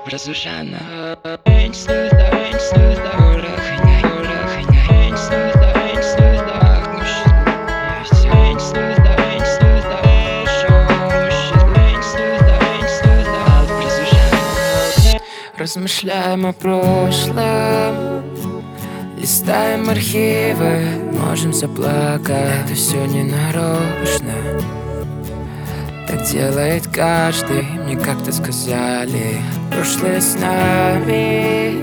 Разрушена. Размышляем о прошлом, листаем архивы, можем заплакать. Это все не нарочно, так делает каждый. Мне как-то сказали, прошлое с нами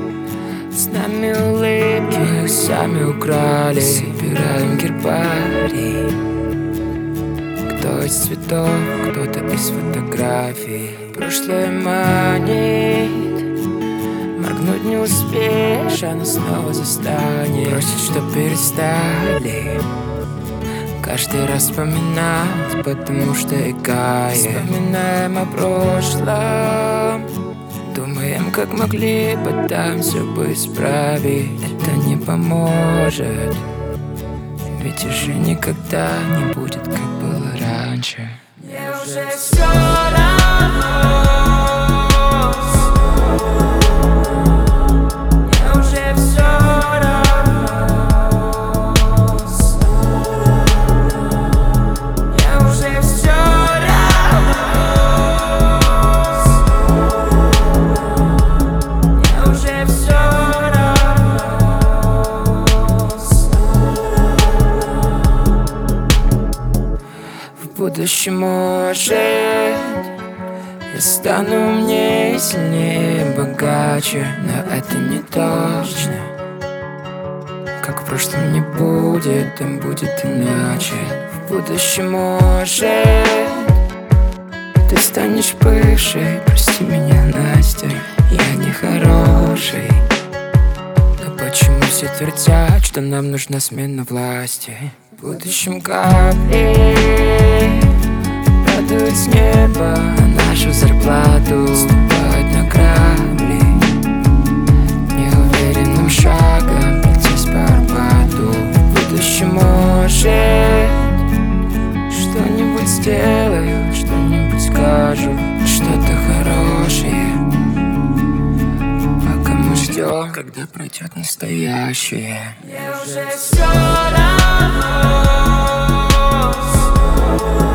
улыбки, мы их сами украли. Собираем гербарий, кто из цветов, кто-то из фотографий. Прошлое манит, моргнуть не успеешь, оно снова застанет. Просит, чтоб перестали каждый раз вспоминать, потому что икает. Вспоминаем о прошлом, думаем, как могли, пытаемся бы исправить. Это не поможет, ведь уже никогда не будет, как было раньше. Мне уже все равно. В будущем, может, я стану умнее, сильнее, богаче, но это не точно. Как в прошлом не будет, там будет иначе. В будущем, может, ты станешь бывшей. Прости меня, Настя, я не хороший. Но почему все твердят, что нам нужна смена власти? В будущем капли падают с неба на нашу зарплату, ступают на грабли, неуверенным шагом пройтись по Арбату. В будущем, может, что-нибудь сделаю, что-нибудь скажу, что-то хорошее. Пока мы ждем, когда пройдет настоящее. Мне уже все равно.